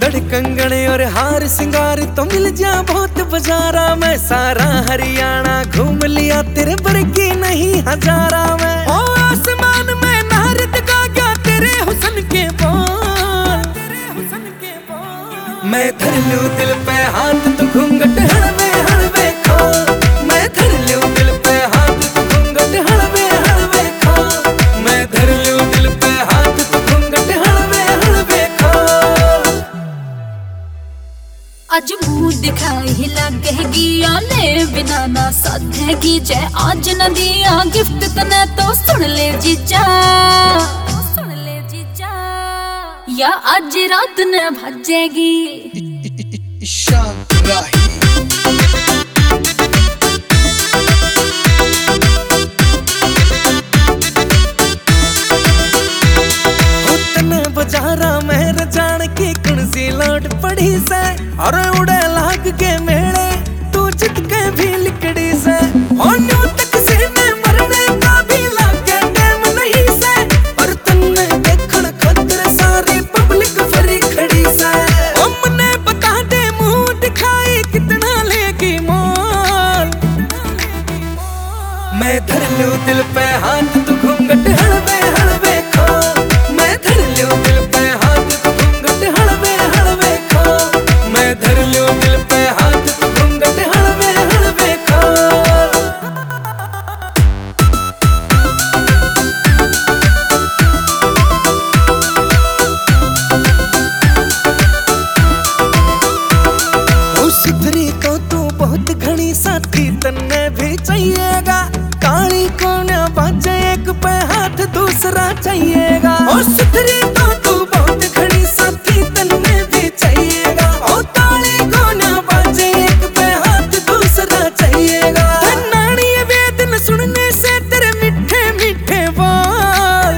सड़ कंगने और हार सिंगार तो मिल जा बहुत बाजारा। मैं सारा हरियाणा घूम लिया तेरे बरगी नहीं हजारा। मैं ओ आसमान में नारद गा गया तेरे हुस्न के बोल। मैं धर लूं दिल पे हाथ तू घूंघट हड़वे हड़वे खो। मैं धर लूं दिल पे हाथ तू घूंघट हड़वे हड़वे खो। मैं धर लूं दिल पे हाथ तू घूंघट हड़वे हड़वे खो। अज मुंह दिखाई लगेगी आले बिना ना साधेगी। जय आज न दिया गिफ्ट तने तो सुन ले जीजा, सुन ले जीजा। या आज रात न भजेगी शांत राही। बजारा मेहर जान की कुणसी लौट पड़ी से और उड़े लाग के मेले तू जित के भी लिकड़ी से। होन्यू तक से ने मरने का भी लागे टाइम नहीं से। और तन्ने देखण खातिर सारी पब्लिक फरी खड़ी से। ओ मने बता दे मुंह दिखाई कितना लेगी मोल। मैं धर लूं दिल पे हाथ तू घूंघट हड़वे हड़वे खो। मैं धर लूं दिल पे हाथ तू घूंघट हड़वे हड़वे खो। मैं धर लूं दिल पे हाथ तू घूंघट हड़वे हड़वे खो। ओ सिद्धरी तो तू बहुत घनी साथी तन्ने भी चाहिएगा। काली कोना बाजे एक पे हाथ दूसरा चाहिएगा। ओ सिद्धरी तो तू बहुत घनी साथी तन्ने भी चाहिएगा। ओ काली कोना बाजे एक पे हाथ दूसरा चाहिएगा। धनानी वेदन सुनने से तेरे मीठे मीठे बोल।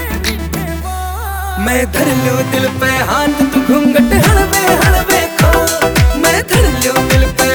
मैं धर लूं दिल पे हाथ तू घूंघट हड़वे हड़वे खो। मैं धर लूं दिल पे